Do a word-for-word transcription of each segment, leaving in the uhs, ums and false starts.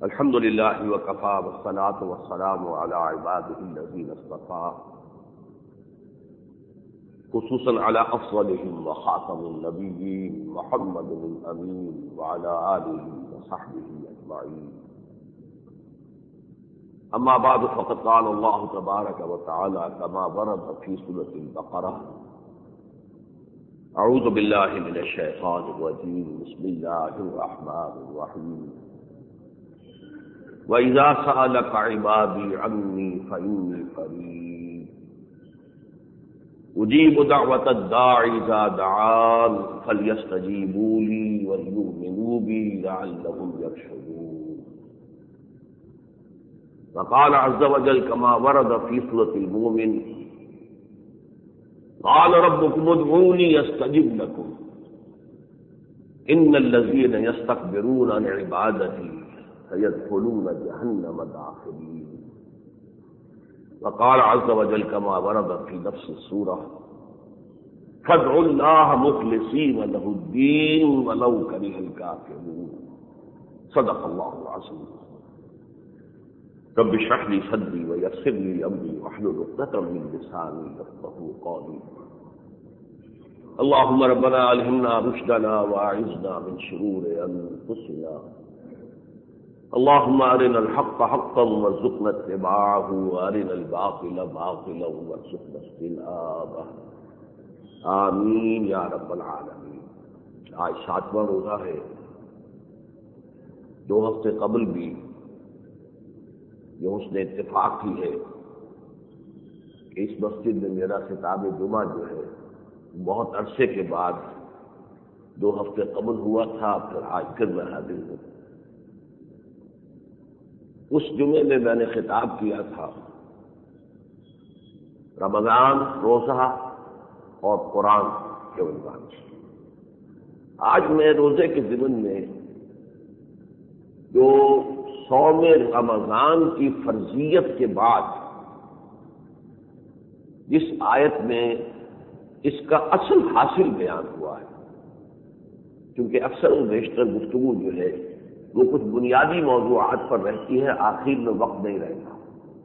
الحمد للہ وکفى والصلاة والسلام علی عباده الذین اصطفى خصوصا علی افضلهم وخاتم النبیین محمد الامین وعلی آلہ وصحبہ اجمعین. اما بعد فقد قال اللہ تبارک وتعالی كما ورد في سورة البقرہ: اعوذ باللہ من الشیطان الرجیم بسم اللہ الرحمن الرحیم. وَإِذَا سَأَلَكَ عِبَادِي عَنِّي فَإِنِّي قَرِيبٌ أُجِيبُ دَعْوَةَ الدَّاعِ إِذَا دَعَانِ فَلْيَسْتَجِيبُوا لِي وَلْيُؤْمِنُوا بِي لَعَلَّهُمْ يَرْشُدُونَ. وقال عز وجل كما ورد في سورة المؤمن: قال ربكم ادعوني أستجب لكم إن الذين يستكبرون عن عبادتي سيدخلون جهنم داخلين. وقال عز وجل كما ورد في نفس السورة: فادعوا الله مخلصين له الدين ولو كره الكافرون. صدق الله العظيم. رب اشرح لي صدري ويسر لي أمري واحلل عقدة من لساني يفقهوا قولي. اللهم ربنا ألهمنا رشدنا وأعذنا من شرور أنفسنا. اللهم أرنا الحق حقا وارزقنا اتباعه وأرنا الباطل باطلا وارزقنا اجتنابه. آمین یا رب العالمین. آج ساتواں روزہ ہے. دو ہفتے قبل بھی یہ حسن اتفاق ہی ہے کہ اس مسجد میں میرا خطاب جمعہ جو ہے بہت عرصے کے بعد دو ہفتے قبل ہوا تھا، پھر آج پھر میں حاضر ہوں. اس جمعے میں میں نے خطاب کیا تھا رمضان، روزہ اور قرآن کے عنوان سے. آج میں روزے کے ضمن میں جو صوم رمضان کی فرضیت کے بعد جس آیت میں اس کا اصل حاصل بیان ہوا ہے، کیونکہ اکثر و بیشتر گفتگو جو ہے وہ کچھ بنیادی موضوعات پر رہتی ہے، آخر میں وقت نہیں رہتا.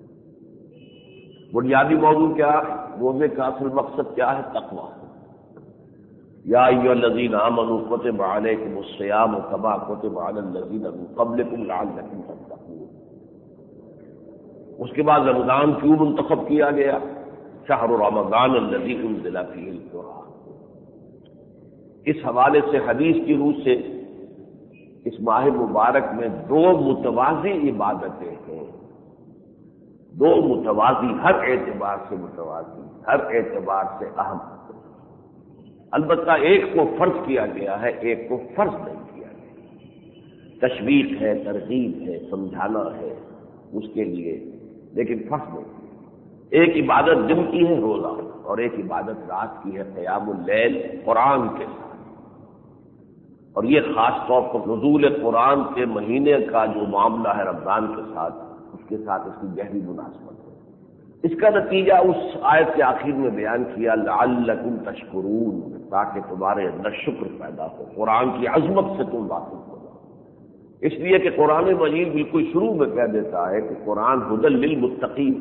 بنیادی موضوع کیا؟ روزے کا اصل مقصد کیا ہے؟ تقویٰ. یا ایھا الذین آمنوا کتب علیکم الصیام کما کتب علی الذین من قبلکم لعلکم تتقون. اس کے بعد رمضان کیوں منتخب کیا گیا؟ شہر رمضان الذی انزل فیہ القرآن. اس حوالے سے حدیث کی روح سے اس ماہ مبارک میں دو متوازی عبادتیں ہیں، دو متوازی، ہر اعتبار سے متوازی، ہر اعتبار سے اہم. البتہ ایک کو فرض کیا گیا ہے، ایک کو فرض نہیں کیا گیا. تشویق ہے، ترغیب ہے، سمجھانا ہے اس کے لیے، لیکن فرض نہیں. ایک عبادت دن کی ہے روزہ، اور ایک عبادت رات کی ہے قیام اللیل قرآن کے ساتھ. اور یہ خاص طور پر نزول قرآن کے مہینے کا جو معاملہ ہے رمضان کے ساتھ، اس کے ساتھ اس کی گہری مناسبت ہے. اس کا نتیجہ اس آیت کے آخر میں بیان کیا: لعلکم تشکرون، تاکہ تمہارے اندر شکر پیدا ہو، قرآن کی عظمت سے تم واقف ہو جاؤ. اس لیے کہ قرآن مجید بالکل شروع میں کہہ دیتا ہے کہ قرآن ھدی للمتقین.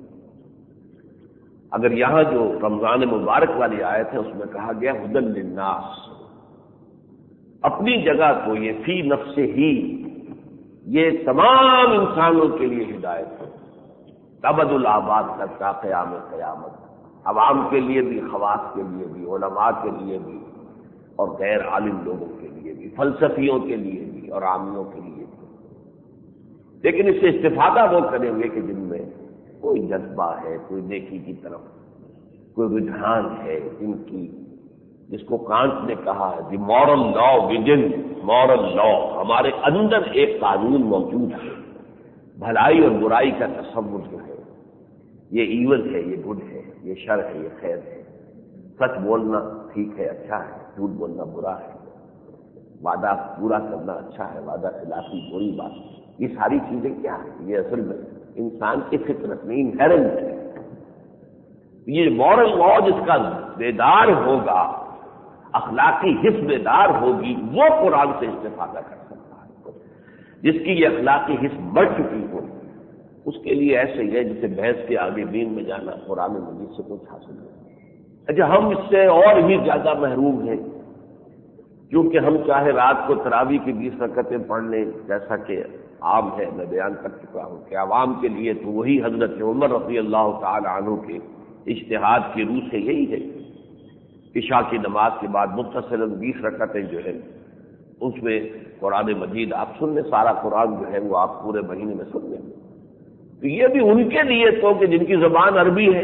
اگر یہاں جو رمضان مبارک والی آیت ہے اس میں کہا گیا ھدی للناس، اپنی جگہ تو یہ فی نفس ہی یہ تمام انسانوں کے لیے ہدایت ہے، ابد الآباد تک تا قیام قیامت، عوام کے لیے بھی، خواص کے لیے بھی، علماء کے لیے بھی، اور غیر عالم لوگوں کے لیے بھی، فلسفیوں کے لیے بھی اور عامیوں کے لیے بھی. لیکن اس سے استفادہ وہ کریں ہوئے کہ جن میں کوئی جذبہ ہے، کوئی نیکی کی طرف کوئی رجحان ہے، جن کی جس کو کانٹ نے کہا ہے دی مورل لا ودن، مورل لا، ہمارے اندر ایک قانون موجود ہے. بھلائی اور برائی کا تصور جو ہے، یہ ایون ہے، یہ گڈ ہے، یہ شر ہے، یہ خیر ہے. سچ بولنا ٹھیک ہے، اچھا ہے، جھوٹ بولنا برا ہے، وعدہ پورا کرنا اچھا ہے، وعدہ خلافی بری بات. یہ ساری چیزیں کیا ہیں؟ یہ اصل میں انسان کی فطرت میں انہیرنٹ ہے. یہ مورل لا جس کا بیدار ہوگا، اخلاقی حص بیدار ہوگی، وہ قرآن سے استفادہ کر سکتا ہے. جس کی یہ اخلاقی حص بڑھ چکی ہو، اس کے لیے ایسے ہی ہے جسے بھینس کے آگے دین میں جانا قرآن مجید سے کچھ حاصل نہیں۔ اچھا، ہم اس سے اور بھی زیادہ محروم ہیں، کیونکہ ہم چاہے رات کو تراویح کی بیس رکعتیں پڑھ لیں، جیسا کہ عام ہے، میں بیان کر چکا ہوں کہ عوام کے لیے تو وہی حضرت عمر رضی اللہ تعالی عنہ کے اجتہاد کی روح سے یہی ہے، عشاء کی نماز کے بعد متصلاً بیس رکعتیں جو ہے اس میں قرآن مجید آپ سن لیں، سارا قرآن جو ہے وہ آپ پورے مہینے میں سن لیں۔ تو یہ بھی ان کے لیے تو کہ جن کی زبان عربی ہے،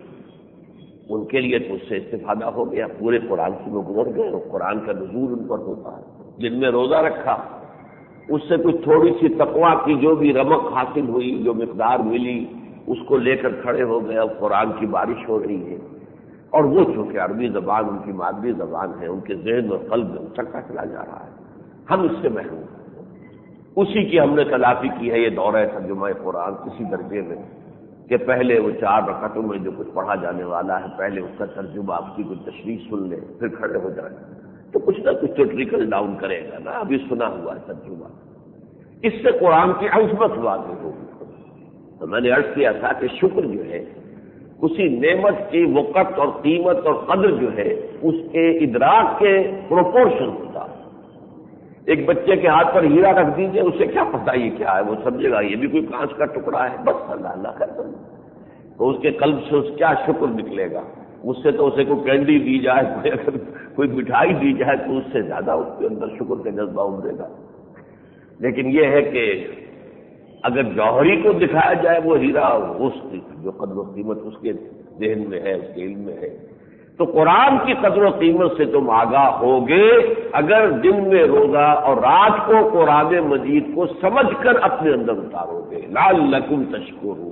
ان کے لیے تو اس سے استفادہ ہو گیا، پورے قرآن سے وہ گزر گئے اور قرآن کا نزول ان پر ہوتا ہے۔ جن میں روزہ رکھا، اس سے کچھ تھوڑی سی تقویٰ کی جو بھی رمق حاصل ہوئی، جو مقدار ملی، اس کو لے کر کھڑے ہو گئے، اور قرآن کی بارش ہو رہی ہے، اور وہ چونکہ عربی زبان ان کی مادری زبان ہے، ان کے ذہن اور قلب میں اترتا چلا جا رہا ہے۔ ہم اس سے محروم ہیں، اسی کی ہم نے تلافی کی ہے یہ دورہ ترجمہ قرآن کسی درجے میں کہ پہلے وہ چار رکعتوں میں جو کچھ پڑھا جانے والا ہے، پہلے اس کا ترجمہ، اس کی کوئی تشریح سن لیں، پھر کھڑے ہو جائیں، تو کچھ نہ کچھ تو ٹریکل ڈاؤن کرے گا نا۔ ابھی سنا ہوا ہے ترجمہ، اس سے قرآن کی عظمت واضح ہوگی۔ تو میں نے عرض کیا تھا کہ شکر جو ہے اسی نعمت کی وقت اور قیمت اور قدر جو ہے اس کے ادراک کے پروپورشن ہوتا ہے۔ ایک بچے کے ہاتھ پر ہیرا رکھ دیجئے، اسے کیا پتہ یہ کیا ہے، وہ سمجھے گا یہ بھی کوئی کانچ کا ٹکڑا ہے، بس اللہ اللہ کرتا ہے، تو اس کے قلب سے اس کیا شکر نکلے گا۔ اس سے تو اسے کوئی کینڈی دی جائے، کوئی اگر کوئی مٹھائی دی جائے تو اس سے زیادہ اس کے اندر شکر کا جذبہ ابھرے گا۔ لیکن یہ ہے کہ اگر جوہری کو دکھایا جائے وہ ہیرا، اس جو قدر و قیمت اس کے ذہن میں ہے، اس کے علم میں ہے، تو قرآن کی قدر و قیمت سے تم آگاہ ہوگے اگر دن میں روزہ اور رات کو قرآن مجید کو سمجھ کر اپنے اندر اتارو گے، لعلکم تشکرون۔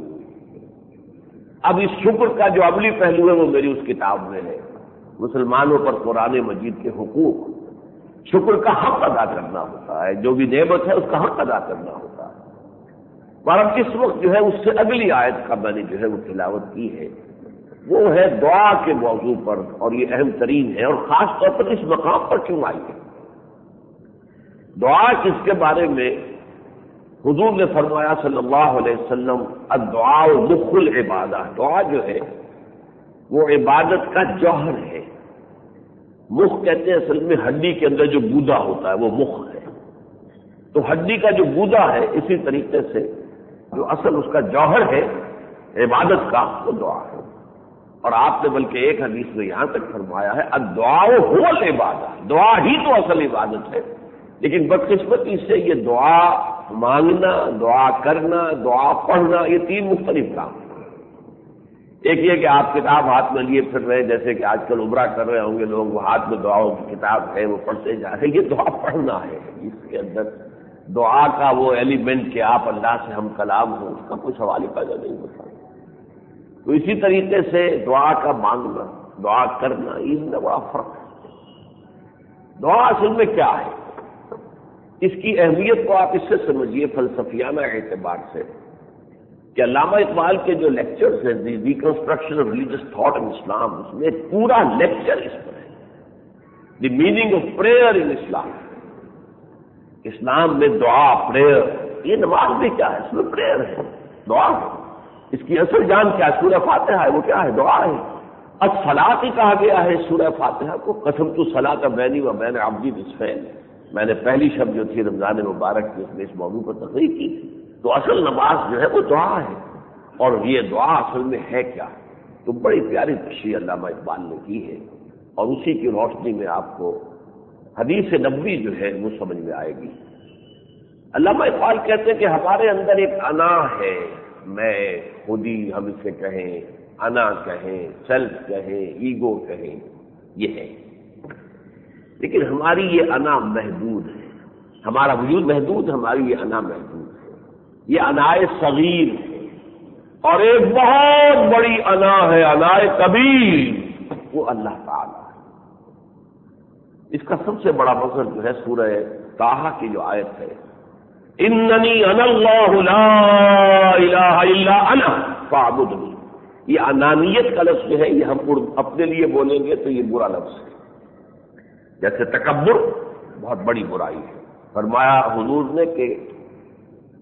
اب اس شکر کا جو عملی پہلو ہے وہ میری اس کتاب میں ہے، مسلمانوں پر قرآن مجید کے حقوق، شکر کا حق ادا کرنا ہوتا ہے، جو بھی نعمت ہے اس کا حق ادا کرنا ہوتا ہے۔ اور اب اس وقت جو ہے اس سے اگلی آیت کا میں نے جو ہے وہ تلاوت کی ہے، وہ ہے دعا کے موضوع پر، اور یہ اہم ترین ہے، اور خاص طور پر اس مقام پر کیوں آئی ہے دعا، جس کے بارے میں حضور نے فرمایا صلی اللہ علیہ وسلم، الدعاء مخ العبادہ، دعا جو ہے وہ عبادت کا جوہر ہے۔ مخ کہتے ہیں اصل میں ہڈی کے اندر جو گودا ہوتا ہے وہ مخ ہے، تو ہڈی کا جو گودا ہے اسی طریقے سے جو اصل اس کا جوہر ہے عبادت کا وہ دعا ہے۔ اور آپ نے بلکہ ایک حدیث میں یہاں تک فرمایا ہے الدعاء هو العبادہ، دعا ہی تو اصل عبادت ہے، لیکن بدقسمتی سے یہ دعا مانگنا، دعا کرنا، دعا پڑھنا، یہ تین مختلف کام ہیں۔ ایک یہ کہ آپ کتاب ہاتھ میں لیے پھر رہے، جیسے کہ آج کل عمرہ کر رہے ہوں گے لوگ، وہ ہاتھ میں دعاؤں کی کتاب ہے وہ پڑھتے جا رہے، یہ دعا پڑھنا ہے، اس کے اندر دعا کا وہ ایلیمنٹ کہ آپ اللہ سے ہم کلام ہوں، اس کا کوئی سوال ہی پیدا نہیں ہوتا۔ تو اسی طریقے سے دعا کا مانگنا، دعا کرنا، اس میں بڑا فرق ہے۔ دعا اصل میں کیا ہے، اس کی اہمیت کو آپ اس سے سمجھیے فلسفیانہ اعتبار سے کہ علامہ اقبال کے جو لیکچرز ہیں the reconstruction of religious thought in Islam, اس میں پورا لیکچر اس پر ہے، the meaning of prayer in Islam. اسلام میں دعا، پریئر، یہ نماز بھی کیا ہے، اس میں پریئر ہے، دعا ہے، اس کی اصل جان کیا ہے، سورہ فاتحہ ہے، وہ کیا ہے، دعا ہے۔ الصلاۃ ہی کہا گیا ہے سورہ فاتحہ کو، قسمت الصلاۃ بینی و بین عبدی نصفین، میں نے پہلی شب جو تھی رمضان مبارک کی اس میں اس موضوع پر تقریر کی تھی۔ تو اصل نماز جو ہے وہ دعا ہے، اور یہ دعا اصل میں ہے کیا، تو بڑی پیاری تشریح علامہ اقبال نے کی ہے، اور اسی کی روشنی میں آپ کو حدیث نبوی جو ہے وہ سمجھ میں آئے گی۔ علامہ اقبال کہتے ہیں کہ ہمارے اندر ایک انا ہے، میں، خودی ہم اسے کہیں، انا کہیں، سیلف کہیں، ایگو کہیں، یہ ہے، لیکن ہماری یہ انا محدود ہے، ہمارا وجود محدود، ہماری یہ انا محدود ہے، یہ انائے صغیر ہے، اور ایک بہت بڑی انا ہے، انائے کبیر، وہ اللہ تعالیٰ ہے۔ اس کا سب سے بڑا مظہر جو ہے سورہ طٰہٰ کی جو آیت ہے، اننی انا اللہ لا الہ الا انا فاعبدنی، یہ انانیت کا لفظ جو ہے یہ ہم اپنے لیے بولیں گے تو یہ برا لفظ ہے، جیسے تکبر بہت بڑی برائی ہے۔ فرمایا حضور نے کہ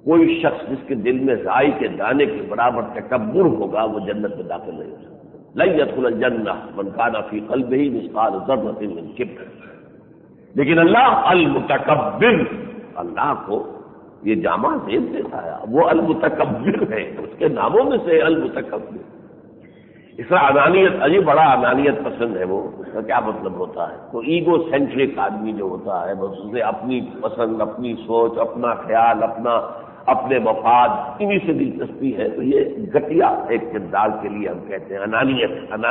کوئی شخص جس کے دل میں رائی کے دانے کے برابر تکبر ہوگا وہ جنت میں داخل نہیں ہو سکتا۔ لن يدخل الجنہ من کان فی قلبہ مثقال ذرۃ من کبر۔ لیکن اللہ المتکبر، اللہ کو یہ جامع زیب دیتا ہے، وہ المتکبر ہے، اس کے ناموں میں سے المتکبر۔ اس طرح انانیت، عجیب بڑا انانیت پسند ہے وہ، اس کا کیا مطلب ہوتا ہے؟ تو ایگو سینٹرک آدمی جو ہوتا ہے بس اسے اپنی پسند، اپنی سوچ، اپنا خیال، اپنا اپنے مفاد، انہی سے دلچسپی ہے، تو یہ گھٹیا ایک کردار کے لیے ہم کہتے ہیں انانیت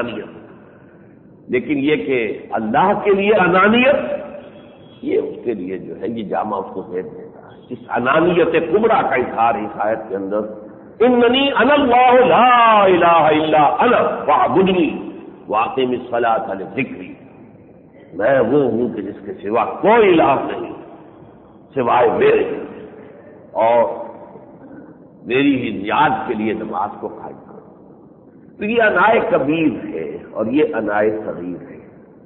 انانیت لیکن یہ کہ اللہ کے لیے انانیت، یہ اس کے لیے جو ہے یہ جامع اس کو زید دیتا ہے۔ اس انانیت کبریٰ کا اظہار اس آیت کے اندر اننی انا اللہ لا الہ الا انا فاعبدنی واقم الصلاۃ لذکری، میں وہ ہوں کہ جس کے سوا کوئی الہ نہیں سوائے میرے، اور میری ہی نیاز کے لیے نماز کو قائم کرو۔ تو یہ انائے کبیر ہے اور یہ انائے صغیر ہے۔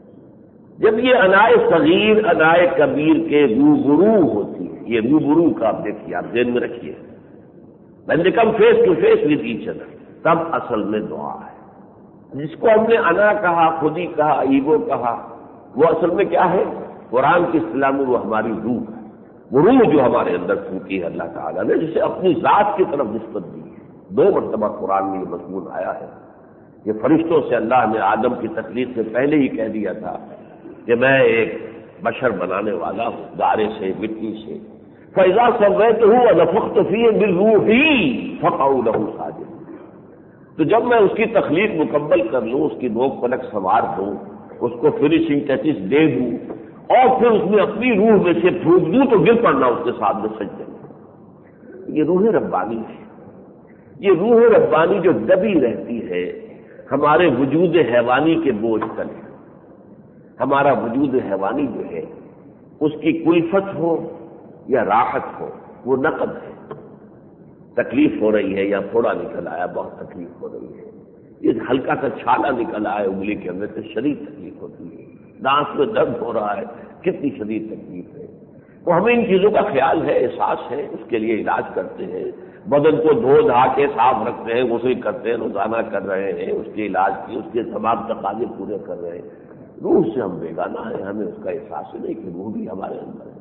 جب یہ انائے صغیر انائے کبیر کے روبرو ہوتی ہے، یہ روبرو کا آپ دیکھیے، آپ ذہن میں رکھیے، when they come face to face with each other، تب اصل میں دعا ہے۔ جس کو ہم نے انا کہا، خودی کہا، ایگو کہا، وہ اصل میں کیا ہے؟ قرآن کی اصطلاح میں وہ ہماری روح ہے، وہ روح جو ہمارے اندر پھونکی ہے اللہ تعالیٰ نے، جسے اپنی ذات کی طرف نسبت دی ہے۔ دو مرتبہ قرآن میں یہ مضمون آیا ہے کہ فرشتوں سے اللہ نے آدم کی تخلیق سے پہلے ہی کہہ دیا تھا کہ میں ایک بشر بنانے والا ہوں گارے سے، مٹی سے۔ فَإِذَا سَوَّيْتُهُ وَنَفَخْتُ فِيهِ مِن رُوحِي فَقَعُوا لَهُ سَاجِدِينَ۔ تو جب میں اس کی تخلیق مکمل کر لوں، اس کی نوک پلک سنوار دوں، اس کو فنیشنگ ٹچز دے دوں، اور پھر اس میں اپنی روح میں سے پھونک دوں تو گر پڑنا اس کے سامنے سجدے میں۔ یہ روح ربانی ہے، یہ روح ربانی جو دبی رہتی ہے ہمارے وجود حیوانی کے بوجھ تلے۔ ہمارا وجود حیوانی جو ہے اس کی کلفت ہو یا راحت ہو، وہ نقد ہے۔ تکلیف ہو رہی ہے یا پھوڑا نکل آیا، بہت تکلیف ہو رہی ہے، یہ ہلکا سا چھالا نکل آیا انگلی کے اندر سے شدید تکلیف ہوتی ہے، دانت میں درد ہو رہا ہے، کتنی شدید تکلیف ہے۔ تو ہمیں ان چیزوں کا خیال ہے، احساس ہے، اس کے لیے علاج کرتے ہیں، بدن کو دھو دھا کے صاف رکھتے ہیں، غسل کرتے ہیں، روزانہ کر رہے ہیں اس کے علاج کی، اس کے تمام تقاضے پورے کر رہے ہیں۔ روح سے ہم بیگانہ ہیں، ہمیں اس کا احساس ہی نہیں کہ روح بھی ہمارے اندر ہے۔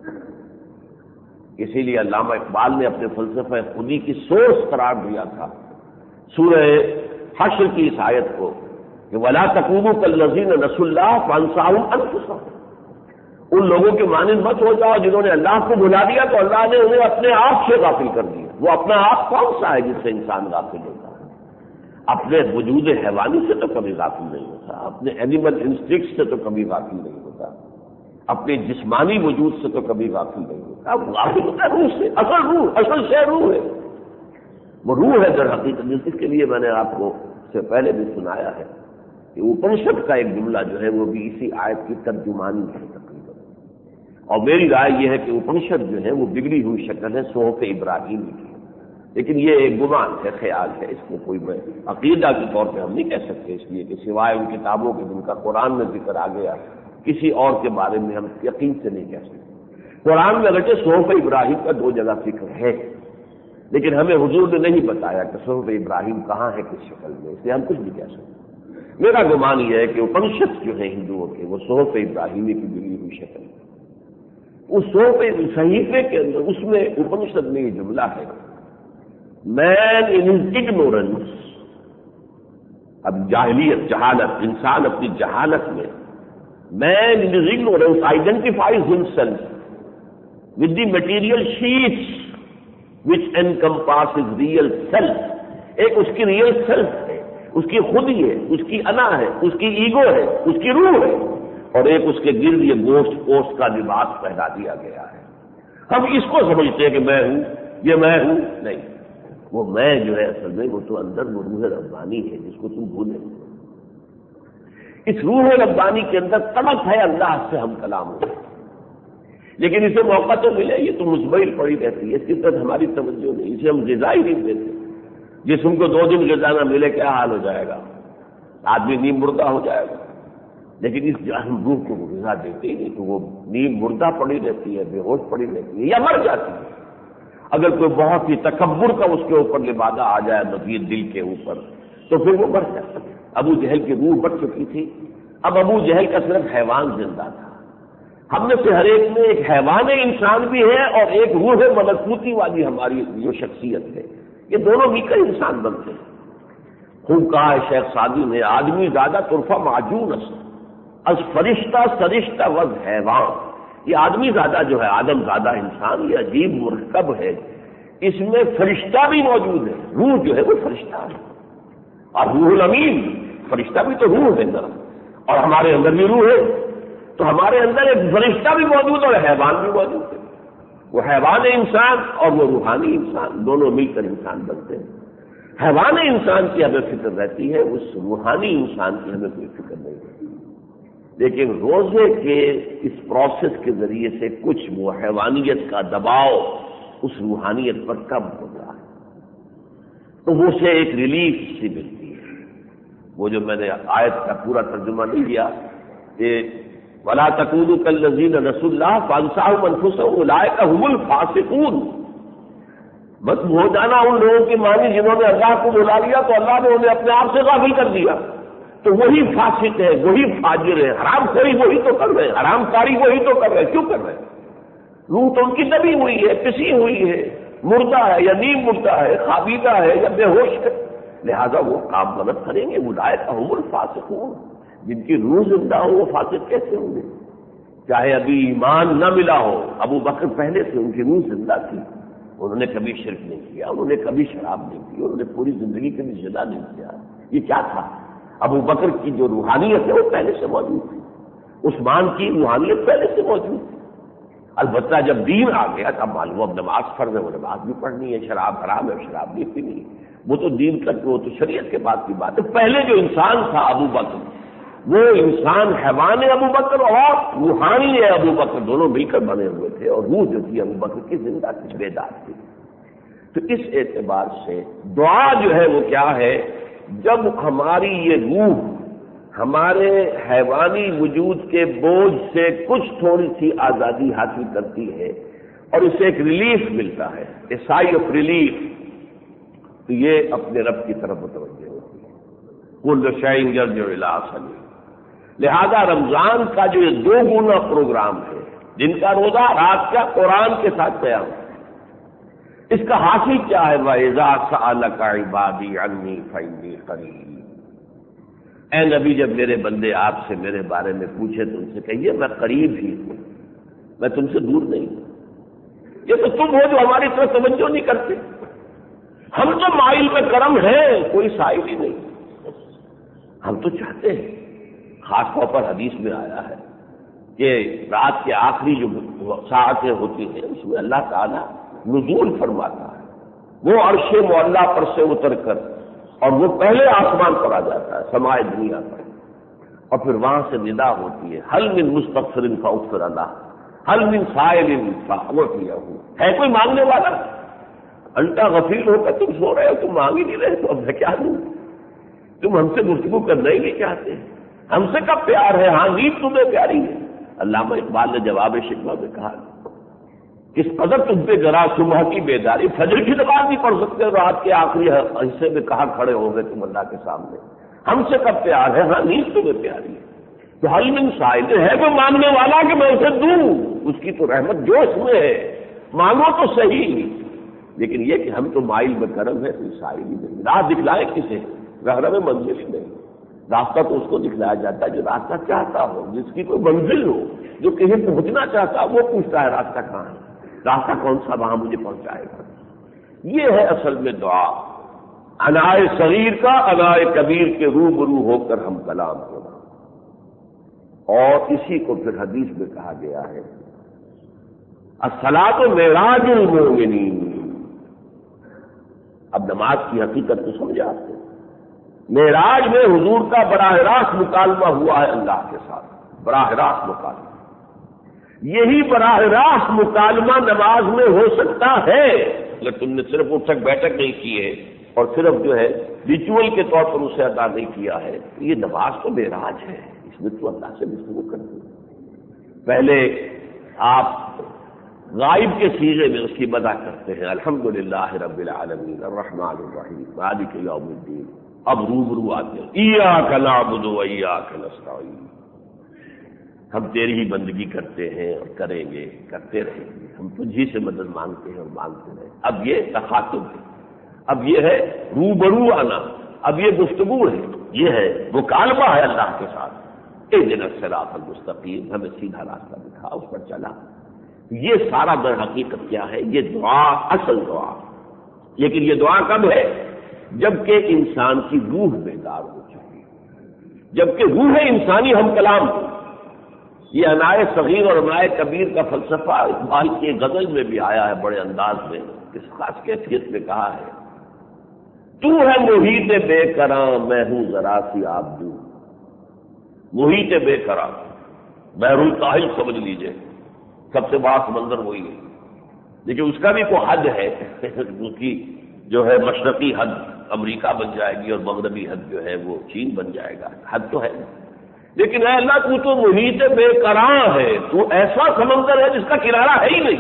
اسی لیے علامہ اقبال نے اپنے فلسفہ خودی کی سورس قرار دیا تھا سورہ حشر کی اس آیت کو کہ وَلَا تَكُونُوا كَالَّذِينَ نَسُوا اللَّهَ فَأَنسَاهُمْ أَنفُسَهُمْ۔ ان لوگوں کے مانند مت ہو جاؤ جنہوں نے اللہ کو بھلا دیا تو اللہ نے انہیں اپنے آپ سے غافل کر دیا۔ وہ اپنا آپ کون سا ہے جس سے انسان غافل ہوتا ہے؟ اپنے وجود حیوانی سے تو کبھی غافل نہیں ہوتا، اپنے اینیمل انسٹنکٹ سے تو کبھی غافل نہیں ہوتا، اپنے جسمانی وجود سے تو کبھی غافل نہیں ہوتا۔ اب غافل ہوتا ہے روح سے، اصل روح، اصل شے روح ہے، وہ روح ہے در حقیقت۔ جس کے لیے میں نے آپ کو سے پہلے بھی سنایا ہے کہ اپنشد کا ایک جملہ جو ہے وہ بھی اسی آیت کی ترجمانی ہے تقریباً، اور میری رائے یہ ہے کہ اپنشد جو ہے وہ بگڑی ہوئی شکل ہے صحف ابراہیمی کی، لیکن یہ ایک گمان ہے، خیال ہے، اس کو کوئی میں عقیدہ کے طور پہ ہم نہیں کہہ سکتے، اس لیے کہ سوائے ان کتابوں کے جن کا قرآن میں ذکر آ گیا کسی اور کے بارے میں ہم یقین سے نہیں کہہ سکتے۔ قرآن میں اگرچہ صحف ابراہیم کا دو جگہ ذکر ہے، لیکن ہمیں حضور نے نہیں بتایا کہ صحف ابراہیم کہاں ہے، کس شکل میں، اس لیے ہم کچھ نہیں کہہ سکتے۔ میرا گمان یہ ہے کہ اپنشد جو ہے ہندوؤں کے وہ صحف ابراہیمی کی بگڑی ہوئی شکل ہے۔ اس صحف صحیفے کے اندر اس میں اپنشد میں یہ جملہ ہے مین ان ہز اگنورنس، اب جاہلیت، جہالت، انسان اپنی جہالت میں man in his ignorance identifies himself with the material sheets which encompasses real self۔ ایک اس کی ریئل سیلف ہے، اس کی خودی ہے، اس کی انا ہے، اس کی ایگو ہے، اس کی روح ہے، اور ایک اس کے گرد یہ گوشت پوشت کا لباس پہنا دیا گیا ہے۔ ہم اس کو سمجھتے ہیں کہ میں ہوں، یہ میں ہوں، نہیں، وہ میں جو ہے اصل میں وہ تو اندر وہ روح ربانی ہے جس کو تم بھولے۔ اس روح ربانی کے اندر طلب ہے اللہ سے ہم کلام ہو، لیکن اسے موقع تو ملے، یہ تو مزمل پڑی رہتی ہے، اس کی طرف ہماری توجہ نہیں، اسے ہم غذا ہی نہیں دیتے۔ جسم کو دو دن غذا نہ ملے کیا حال ہو جائے گا؟ آدمی نیم مردہ ہو جائے گا، لیکن اس ہم روح کو غذا دیتے ہی نہیں، تو وہ نیم مردہ پڑی رہتی ہے، بے ہوش پڑی رہتی ہے یا مر جاتی ہے۔ اگر کوئی بہت ہی تکبر کا اس کے اوپر لبادہ آ جائے مزید دل کے اوپر تو پھر وہ بڑھ جاتا ہے۔ ابو جہل کی روح بڑھ چکی تھی، اب ابو جہل کا صرف حیوان زندہ تھا۔ ہم میں سے ہر ایک میں ایک حیوان انسان بھی ہے اور ایک روح ملکوتی والی ہماری جو شخصیت ہے، یہ دونوں مل کر انسان بنتے ہیں۔ خوب کہا ہے شیخ سعدی نے، آدمی زیادہ طرفہ معجون است از فرشتہ سرشتہ وز حیوان۔ یہ آدمی زیادہ جو ہے، آدم زیادہ انسان، یہ عجیب مرکب ہے، اس میں فرشتہ بھی موجود ہے، روح جو ہے وہ فرشتہ ہے، اور روح الامین، فرشتہ بھی تو روح ہے اندر، اور ہمارے اندر بھی روح ہے، تو ہمارے اندر ایک فرشتہ بھی موجود اور حیوان بھی موجود ہے۔ وہ حیوان انسان اور وہ روحانی انسان، دونوں مل کر انسان بنتے ہیں۔ حیوان انسان کی ہمیں فکر رہتی ہے، اس روحانی انسان کی ہمیں کوئی فکر نہیں رہتی۔ لیکن روزے کے اس پروسیس کے ذریعے سے کچھ وہ حیوانیت کا دباؤ اس روحانیت پر کم ہو رہا ہے، تو وہ سے ایک ریلیف سی ملتی ہے۔ وہ جو میں نے آیت کا پورا ترجمہ نہیں کیا کہ وَلَا تَكُونُوا كَالَّذِينَ نَسُوا اللَّهَ فَأَنسَاهُمْ أَنفُسَهُمْ أُولَٰئِكَ هُمُ الْفَاسِقُونَ، مت ہو جانا ان لوگوں کی مانی جنہوں نے اللہ کو بلا لیا تو اللہ نے انہیں اپنے آپ سے غافل کر دیا، تو وہی فاسق ہے، وہی فاجر ہے، حرام خوری وہی تو کر رہے ہیں، حرام کاری وہی تو کر رہے ہیں، کیوں کر رہے ہیں؟ روح تو ان کی دبی ہوئی ہے، پسی ہوئی ہے، مردہ ہے یا نیم مردہ ہے، خوابیدہ ہے یا بے ہوش ہے، لہذا وہ کام غلط کریں گے۔ اولئک هم الفاسقون، جن کی روح زندہ ہو وہ فاسق کیسے ہوں گے؟ چاہے ابھی ایمان نہ ملا ہو، ابو بکر پہلے سے ان کی روح زندہ تھی، انہوں نے کبھی شرک نہیں کیا، انہوں نے کبھی شراب نہیں کی، انہوں نے پوری زندگی کبھی زنا نہیں کیا۔ یہ کیا تھا؟ ابو بکر کی جو روحانیت ہے وہ پہلے سے موجود تھی، عثمان کی روحانیت پہلے سے موجود تھی۔ البتہ جب دین آ گیا تب معلوم اب نماز فرض ہے، وہ نماز بھی پڑھنی ہے، شراب حرام ہے، شراب بھی پینی ہے، وہ تو دین کا وہ تو شریعت کے بعد کی بات ہے۔ پہلے جو انسان تھا ابو بکر، وہ انسان حیوان ابو بکر اور روحانی ابو بکر دونوں مل کر بنے ہوئے تھے، اور روح جو تھی ابو بکر کی زندہ تھی، بیدار تھی۔ تو اس اعتبار سے دعا جو ہے وہ کیا ہے؟ جب ہماری یہ روح ہمارے حیوانی وجود کے بوجھ سے کچھ تھوڑی سی آزادی حاصل کرتی ہے اور اسے ایک ریلیف ملتا ہے، اے سائی آف ریلیف، تو یہ اپنے رب کی طرف متوجہ ہوتی ہے۔ کل شیء یرجع الی اصلہ۔ لہذا رمضان کا جو یہ دو گنا پروگرام ہے، جن کا روزہ رات کا قرآن کے ساتھ قیام ہے، اس کا حاصل کیا ہے؟ وَإِذَا سَأَلَكَ عِبَادِي عَنِّي فَإِنِّي قَرِيبٌ۔ اے نبی، جب میرے بندے آپ سے میرے بارے میں پوچھے تو ان سے کہیے میں قریب ہی ہوں، میں تم سے دور نہیں ہوں۔ یہ تو تم ہو جو ہماری طرف توجہ نہیں کرتے، ہم تو مائل میں کرم ہیں، کوئی سائل ہی نہیں۔ ہم تو چاہتے ہیں، خاص طور پر حدیث میں آیا ہے کہ رات کے آخری جو ساعتیں ہوتی ہیں اس میں اللہ تعالیٰ نزول فرماتا ہے، وہ عرش معلیٰ پر سے اتر کر اور وہ پہلے آسمان پر آ جاتا ہے، سمائے دنیا پر، اور پھر وہاں سے ندا ہوتی ہے، حل من مستغفر فغفر لہ، حل من سائل فاعطیہ۔ ہے کوئی مانگنے والا؟ الٹا غفیل ہو کر تم سو رہے ہو، تم مانگ ہی نہیں رہے، تو اب میں کیا دوں؟ تم ہم سے گفتگو کرنا ہی نہیں چاہتے، ہم سے کب پیار ہے؟ ہاں نیند تمہیں پیاری ہے۔ علامہ اقبال نے جواب شکوہ میں کہا کس قدر تم پہ ذرا صبح کی بیداری، فجر کی نماز نہیں پڑھ سکتے، رات کے آخری حصے میں کہاں کھڑے ہو گئے تم اللہ کے سامنے؟ ہم سے کب پیار ہے؟ ہاں نیند تمہیں پیاری ہے۔ تو حل من سائل، ہے کوئی مانگنے والا کہ میں اسے دوں؟ اس کی تو رحمت جوش میں ہے، مانگو تو صحیح، لیکن یہ کہ ہم تو مائل میں کرم ہے، کوئی سائل ہی نہیں۔ راہ دکھلائے کسے؟ رہرو میں منزل ہی نہیں۔ راستہ تو اس کو دکھلایا جاتا ہے جو راستہ چاہتا ہو، جس کی کوئی منزل ہو، جو کہیں پہنچنا چاہتا ہو، وہ پوچھتا ہے راستہ کہاں ہے، راستہ کون سا وہاں مجھے پہنچائے گا۔ یہ ہے اصل میں دعا، انائے صغیر کا انائے کبیر کے روبرو ہو کر ہم کلام ہونا، اور اسی کو پھر حدیث میں کہا گیا ہے الصلاۃ معراج المومنین۔ اب نماز کی حقیقت تو سمجھا آپ نے، معراج میں حضور کا براہ راست مکالمہ ہوا ہے اللہ کے ساتھ، براہ راست مکالمہ۔ یہی براہ راست مکالمہ نماز میں ہو سکتا ہے اگر تم نے صرف اٹھک بیٹھک نہیں کی ہے اور صرف جو ہے ریچول کے طور پر اسے ادا نہیں کیا ہے۔ یہ نماز تو معراج ہے، اس میں تو اللہ سے گفتگو کرتے ہیں۔ پہلے آپ غائب کے صیغے میں اس کی مدح کرتے ہیں، الحمدللہ رب العالمین الرحمن الرحیم مالک یوم الدین۔ اب روبرو آتے ہیں، ایاک نعبد و ایاک نستعین، ہم تیری ہی بندگی کرتے ہیں اور کریں گے، کرتے رہیں گے، ہم تجھی سے مدد مانگتے ہیں اور مانگتے رہیں۔ اب یہ تخاطب ہے، اب یہ ہے روبرو آنا، اب یہ گفتگو ہے، یہ ہے مکالمہ ہے اللہ کے ساتھ۔ اہدنا الصراط المستقیم، ہمیں سیدھا راستہ دکھا، اس پر چلا۔ یہ سارا در حقیقت کیا ہے؟ یہ دعا، اصل دعا۔ لیکن یہ دعا کب ہے؟ جبکہ انسان کی روح بیدار ہو چکی، جبکہ روح انسانی ہم کلام ہو۔ یہ انائے صغیر اور انائے کبیر کا فلسفہ اقبال کی غزل میں بھی آیا ہے بڑے انداز میں، اس خاص کیفیت میں کہا ہے، تو ہے محیط بے کراں میں ہوں ذرا سی آبدو۔ محیط بے کراں، بحر الطاحل سمجھ لیجئے، سب سے بڑا سمندر وہی ہے، لیکن اس کا بھی کوئی حد ہے، اس کی جو ہے مشرقی حد امریکہ بن جائے گی اور مغربی حد جو ہے وہ چین بن جائے گا، حد تو ہے، لیکن اے اللہ تو تو محیط بے کراں ہے، تو ایسا سمندر ہے جس کا کنارہ ہے ہی نہیں۔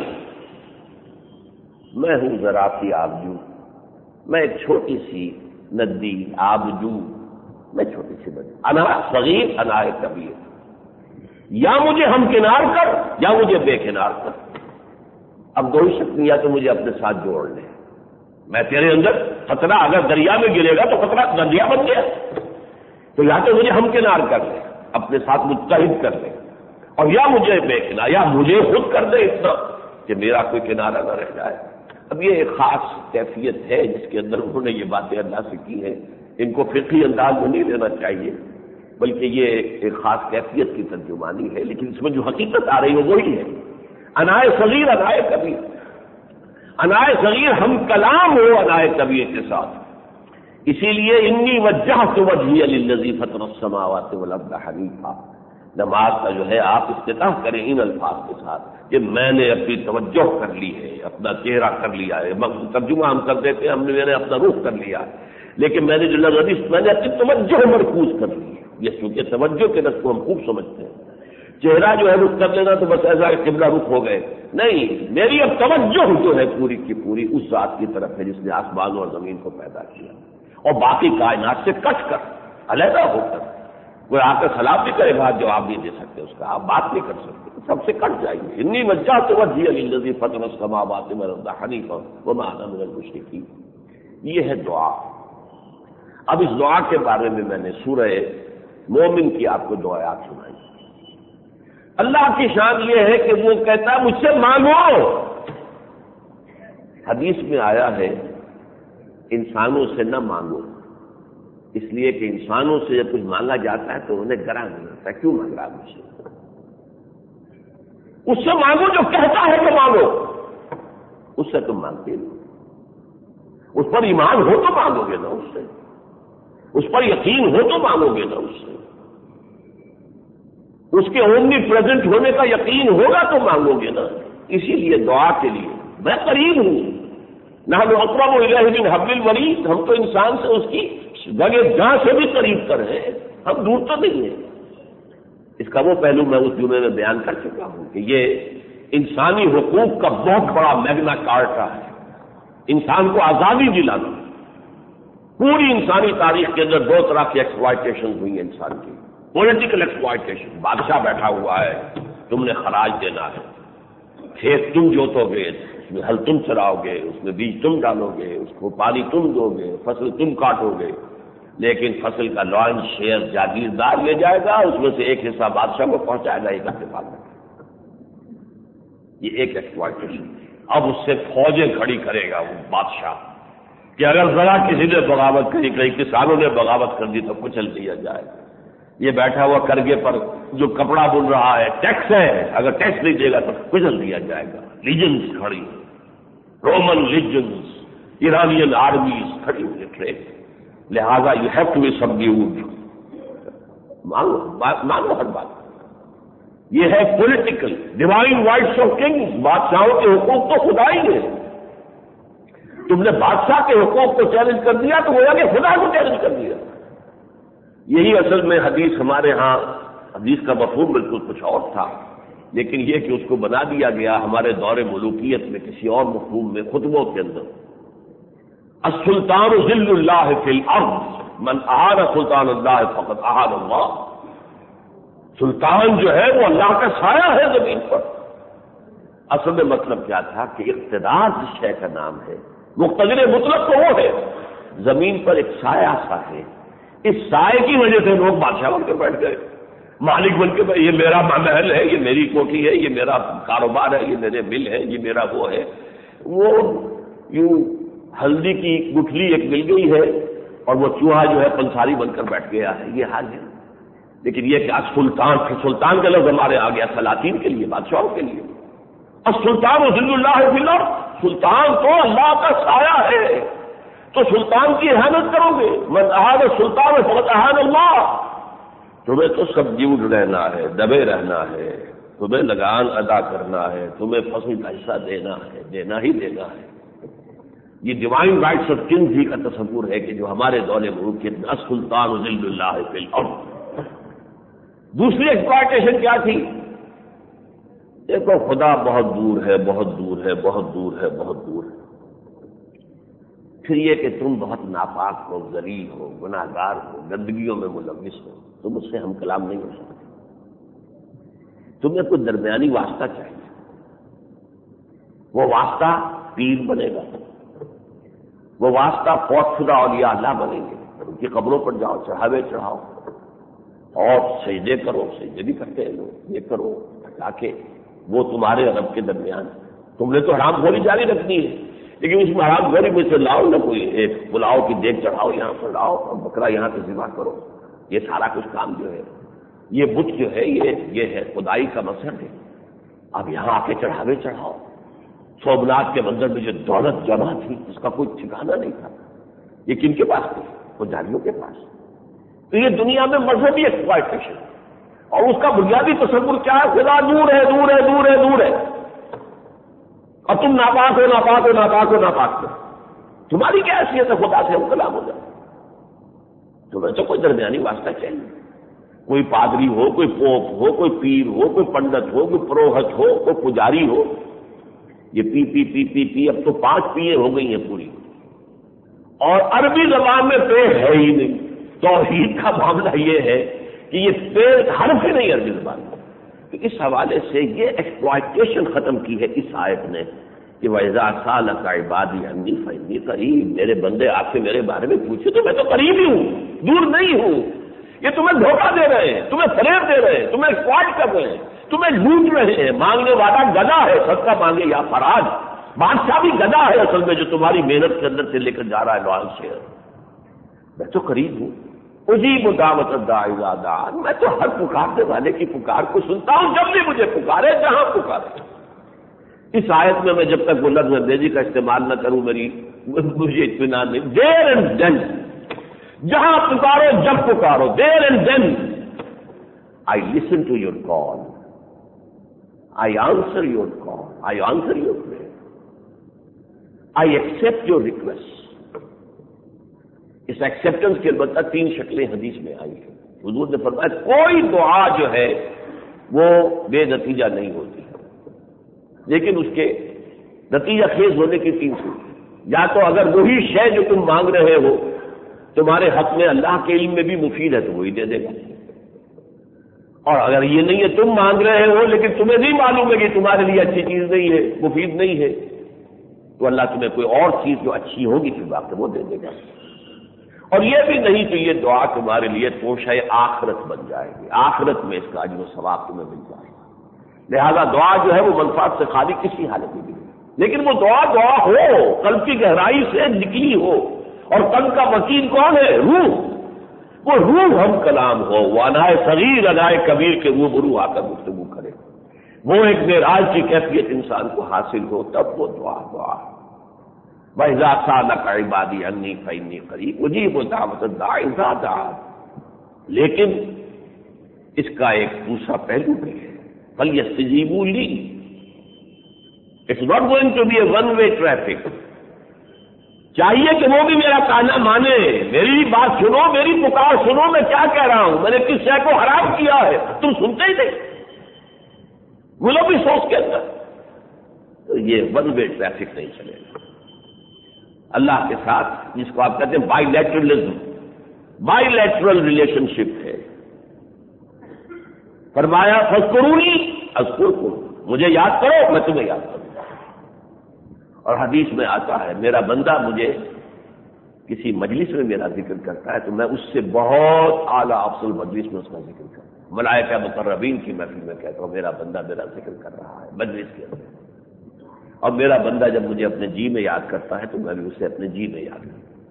میں ہوں ذرا سی آبجو، میں ایک چھوٹی سی ندی، آبجو، میں چھوٹی سی ندی، انا صغیر انا کبیر، یا مجھے ہم کنار کر یا مجھے بے کنار کر۔ اب دو ہی شکل، یا تو مجھے اپنے ساتھ جوڑ لے، میں تیرے اندر خطرہ اگر دریا میں گرے گا تو خطرہ دریا بن گیا، تو یا تو مجھے ہم کنار کر لے، اپنے ساتھ متحد کر لے، اور یا مجھے بے کنار، یا مجھے خود کر دے اتنا کہ میرا کوئی کنارہ نہ رہ جائے۔ اب یہ ایک خاص کیفیت ہے جس کے اندر انہوں نے یہ باتیں اللہ سے کی ہیں، ان کو فقہی انداز میں نہیں لینا چاہیے، بلکہ یہ ایک خاص کیفیت کی ترجمانی ہے، لیکن اس میں جو حقیقت آ رہی ہے وہی ہے، انائے صغیر انائے کبیر، انائے صغیر ہم کلام ہو انائے کبیر کے ساتھ۔ اسی لیے انی وجہت وجہی للذی فطر السماوات والارض حنیفا، نماز کا جو ہے آپ افتتاح کریں ان الفاظ کے ساتھ کہ میں نے اپنی توجہ کر لی ہے، اپنا چہرہ کر لیا ہے، ترجمہ ہم کر دیتے ہیں ہم نے میں نے اپنا رخ کر لیا ہے، لیکن میں نے جو لفظ میں نے اپنی توجہ مرکوز کر لی ہے۔ یہ چونکہ توجہ کے رخ کو ہم خوب سمجھتے ہیں، چہرہ جو ہے رخ کر لینا تو بس ایسا کہ قبلہ رخ ہو گئے، نہیں، میری اب توجہ جو ہے پوری کی پوری اس ذات کی طرف ہے جس نے آسمان اور زمین کو پیدا کیا، اور باقی کائنات سے کٹ کر علیحدہ ہو کر، کوئی آ کر سلام بھی کرے گا جواب نہیں دے سکتے اس کا، آپ بات نہیں کر سکتے، سب سے کٹ جائیں گے۔ انی وجہت وجہی للذی فطر السماوات والارض حنیفا وما انا من المشرکین، یہ ہے دعا۔ اب اس دعا کے بارے میں میں نے سورہ مومن کی آپ کو دو آیات سنائی۔ اللہ کی شان یہ ہے کہ وہ کہتا ہے مجھ سے مانگو۔ حدیث میں آیا ہے انسانوں سے نہ مانگو، اس لیے کہ انسانوں سے جب کچھ مانگا جاتا ہے تو انہیں گراں نہیں ہوتا ہے، کیوں مانگ رہا ہے مجھ سے؟ اس سے مانگو جو کہتا ہے کہ مانگو، اس سے تم مانگتے نہیں، اس پر ایمان ہو تو مانگو گے نا، اس سے اس پر یقین ہو تو مانگو گے نا، اس سے اس کے اومنی پریزنٹ ہونے کا یقین ہوگا تو مانگو گے نا۔ اسی لیے دعا کے لیے میں قریب ہوں، نحن اقرب الیہ من حبل الورید، ہم تو انسان سے اس کی گلے جاں سے بھی قریب تر ہیں، ہم دور تو نہیں ہیں۔ اس کا وہ پہلو میں اس جمعے میں بیان کر چکا ہوں کہ یہ انسانی حقوق کا بہت بڑا میگنا کارٹا ہے، انسان کو آزادی دلانا۔ پوری انسانی تاریخ کے اندر دو طرح کی ایکسپلائٹیشن ہوئی ہے انسان کی، پولیٹیکل ایکسپلائٹیشن، بادشاہ بیٹھا ہوا ہے، تم نے خراج دینا ہے، کھیت تم جوتو گے، اس میں ہل تم چراؤ گے، اس میں بیج تم ڈالو گے، اس کو پانی تم دو گے، فصل تم کاٹو گے، لیکن فصل کا لائن شیئر جاگیردار لے جائے گا، اس میں سے ایک حصہ بادشاہ کو پہنچائے گا ایک ہفتے بعد۔ یہ ایک ایکسپلائٹیشن۔ اب اس سے فوجیں کھڑی کرے گا وہ بادشاہ کہ اگر ذرا کسی نے بغاوت کری، کئی کسانوں نے بغاوت کر دی تو کچل دیا جائے۔ یہ بیٹھا ہوا کرگے پر جو کپڑا بن رہا ہے ٹیکس ہے، اگر ٹیکس نہیں دے گا تو کچل دیا جائے گا۔ لیجنز کھڑی، رومن لیجنز، ایرانین آرمیز کھڑی ہوئی ٹریک، لہذا you have to be subdued, مانگو مانگو ہر بات۔ یہ ہے political divine rights of kings, بادشاہوں کے حقوق تو خدا ہی ہے۔ تم نے بادشاہ کے حقوق کو چیلنج کر دیا تو گویا کہ خدا کو چیلنج کر دیا۔ یہی اصل میں حدیث ہمارے ہاں، حدیث کا مفہوم بالکل کچھ اور تھا، لیکن یہ کہ اس کو بنا دیا گیا ہمارے دور ملوکیت میں کسی اور مفہوم میں خطبوں کے اندر، السلطان ذل اللہ فی الارض من احاط سلطان اللہ فقد احاط اللہ، سلطان جو ہے وہ اللہ کا سایہ ہے زمین پر۔ اصل میں مطلب کیا تھا کہ اقتدار جس شے کا نام ہے، مقتدر مطلق تو وہ ہے، زمین پر ایک سایہ سا ہے، اس سائے کی وجہ سے لوگ بادشاہ بن کے بیٹھ گئے، مالک بن کے، یہ میرا محل ہے، یہ میری کوٹھی ہے، یہ میرا کاروبار ہے، یہ میرے مل ہے، یہ میرا وہ ہے۔ وہ یوں ہلدی کی گٹھلی ایک مل گئی ہے اور وہ چوہا جو ہے پنساری بن کر بیٹھ گیا ہے، یہ حال ہے۔ لیکن یہ کہ آج سلطان سلطان کا لفظ ہمارے آ گیا سلاطین کے لیے، بادشاہوں کے لیے۔ السلطان ذل اللہ فی الارض، سلطان تو اللہ کا سایہ ہے، تو سلطان کی احانت کرو گے؟ من احاط سلطان فقد احاط اللہ۔ تمہیں تو سبڈیوڈ رہنا ہے، دبے رہنا ہے، تمہیں لگان ادا کرنا ہے، تمہیں فصل کا حصہ دینا ہے، دینا ہی دینا ہے۔ یہ ڈیوائن رائٹس آف کنگ ہی کا تصور ہے کہ جو ہمارے دور ملوکیت میں السلطان ذل اللہ فی الارض۔ دوسری ایکسپلائٹیشن کیا تھی؟ دیکھو خدا بہت دور ہے، بہت دور ہے، بہت دور ہے، بہت دور ہے۔ پھر یہ کہ تم بہت ناپاک ہو، ذلیل ہو، گناہگار ہو، گندگیوں میں ملوث ہو، تم اس سے ہم کلام نہیں ہو سکتے۔ تمہیں کوئی درمیانی واسطہ چاہیے، وہ واسطہ پیر بنے گا، وہ واسطہ فوت شدہ اولیاء اللہ بنیں گے، ان کی قبروں پر جاؤ، چڑھاوے چڑھاؤ اور سجدے کرو، سجدے بھی کرتے ہیں لوگ، یہ کرو تاکہ وہ تمہارے رب کے درمیان۔ تم نے تو حرام خوری جاری رکھنی ہے، لیکن اس میں حرام خوری میں سے لاؤ نہ کوئی ایک پلاؤ کی دیگ چڑھاؤ، یہاں پر لاؤ اور بکرا یہاں سے ذبح کرو۔ یہ سارا کچھ کام جو ہے، یہ بت جو ہے، یہ یہ ہے خدائی کا مظہر ہے۔ اب یہاں آ کے چڑھاوے چڑھاؤ۔ سومناتھ کے منظر میں جو دولت جمع تھی اس کا کوئی ٹھکانا نہیں تھا، یہ کن کے پاس تھی؟ پجاریوں کے پاس۔ تو یہ دنیا میں مذہبی ایکسپلائٹیشن، اور اس کا بنیادی تصور کیا ہے؟ خدا دور ہے، دور ہے، دور ہے، دور ہے، اور تم ناپاک ہو، ناپاک ہو، ناپاک ہو، ناپاک ہو۔ تمہاری کیا حیثیت ہے خدا سے ہم کلام ہو جائے؟ تمہیں تو کوئی درمیانی واسطہ چاہیے، کوئی پادری ہو، کوئی پوپ ہو، کوئی پیر ہو، کوئی پنڈت ہو، کوئی پروہت ہو، کوئی پجاری ہو۔ یہ پی پی پی پی پی اب تو پانچ پیے ہو گئی ہیں پوری، اور عربی زبان میں پے ہے ہی نہیں۔ توحید کا معاملہ یہ ہے کہ یہ پے حرف ہی نہیں عربی زبان میں۔ تو اس حوالے سے یہ ایکسپلائٹیشن ختم کی ہے اس آیت نے کہ وَإِذَا سَأَلَكَ عِبَادِي عَنِّي فَإِنِّي قَرِيبٌ، میرے بندے آپ سے میرے بارے میں پوچھے تو میں تو قریب ہی ہوں، دور نہیں ہوں۔ یہ تمہیں دھوکہ دے رہے ہیں، تمہیں فریب دے رہے ہیں، تمہیں ایکسپلائٹ کر رہے ہیں، تمہیں لوٹ رہے ہیں۔ مانگنے والا گدا ہے، صدقہ مانگے یا فراج۔ بادشاہ بھی گدا ہے اصل میں، جو تمہاری محنت کے اندر سے لے کر جا رہا ہے لوہل شہر۔ میں تو قریب ہوں، اجیب دعوت الداعی اذا دعان، میں تو ہر پکارنے والے کی پکار کو سنتا ہوں جب بھی مجھے پکارے، جہاں پکارے۔ اس آیت میں میں جب تک وہ لفظ انگریزی کا استعمال نہ کروں میری مجھے اطمینان نہیں۔ دیر اینڈ دین، جہاں پکارو، جب پکارو، there and then I listen to your call, I answer your call, I answer your prayer, I accept your request. اس ایکسیپٹنس کی البتہ تین شکلیں حدیث میں آئی ہیں۔ حضور نے فرمایا کوئی دعا جو ہے وہ بے نتیجہ نہیں ہوتی، لیکن اس کے نتیجہ خیز ہونے کی تین صورتیں، یا تو اگر وہی شے جو تم مانگ رہے ہو تمہارے حق میں اللہ کے علم میں بھی مفید ہے تو وہی دے دے گا، اور اگر یہ نہیں ہے تم مانگ رہے ہو لیکن تمہیں نہیں معلوم ہے کہ تمہارے لیے اچھی چیز نہیں ہے، مفید نہیں ہے، تو اللہ تمہیں کوئی اور چیز جو اچھی ہوگی پھر واقع وہ دے دے گا۔ اور یہ بھی نہیں کہ یہ دعا تمہارے لیے توشہ آخرت بن جائے گی، آخرت میں اس کا اجر و ثواب تمہیں مل جائے گا۔ لہذا دعا جو ہے وہ منفعت سے خالی کسی حالت میں بھی نہیں، لیکن وہ دعا دعا ہو، قلب کی گہرائی سے نکلی ہو، اور قلب کا وکیل کون ہے؟ روح۔ وہ روح ہم کلام ہو، وہ انائے صغیر انائے کبیر کے روبرو آ کر گفتگو کرے، وہ ایک معراج کی کیفیت انسان کو حاصل ہو، تب وہ دعا دعا ہے۔ وَإِذَا سَأَلَكَ عِبَادِي عَنِّي فَإِنِّي قَرِيبٌ أُجِيبُ دَعْوَةَ الدَّاعِ إِذَا دَعَانِ۔ لیکن اس کا ایک دوسرا پہلو بھی ہے، فَلْيَسْتَجِيبُوا لِي۔ It's not going to be a one-way traffic۔ چاہیے کہ وہ بھی میرا کہنا مانے، میری بات سنو، میری پکار سنو، میں کیا کہہ رہا ہوں، میں نے کس شے کو حرام کیا ہے، تم سنتے ہی نہیں۔ گلوبی سوچ کے اندر، تو یہ ون وے ٹریفک نہیں چلے گا۔ اللہ کے ساتھ جس کو آپ کہتے ہیں bilateralism, bilateral relationship ہے۔ فرمایا فاذکرونی اذکرکم، مجھے یاد کرو میں تمہیں یاد کروں گا۔ اور حدیث میں آتا ہے میرا بندہ مجھے کسی مجلس میں میرا ذکر کرتا ہے تو میں اس سے بہت اعلیٰ افضل مجلس میں اس کا ذکر کرتا ہوں۔ ملائکہ مقربین کی محفل میں کہتا ہوں میرا بندہ میرا ذکر کر رہا ہے مجلس کے اندر، اور میرا بندہ جب مجھے اپنے جی میں یاد کرتا ہے تو میں بھی اسے اپنے جی میں یاد کرتا ہوں۔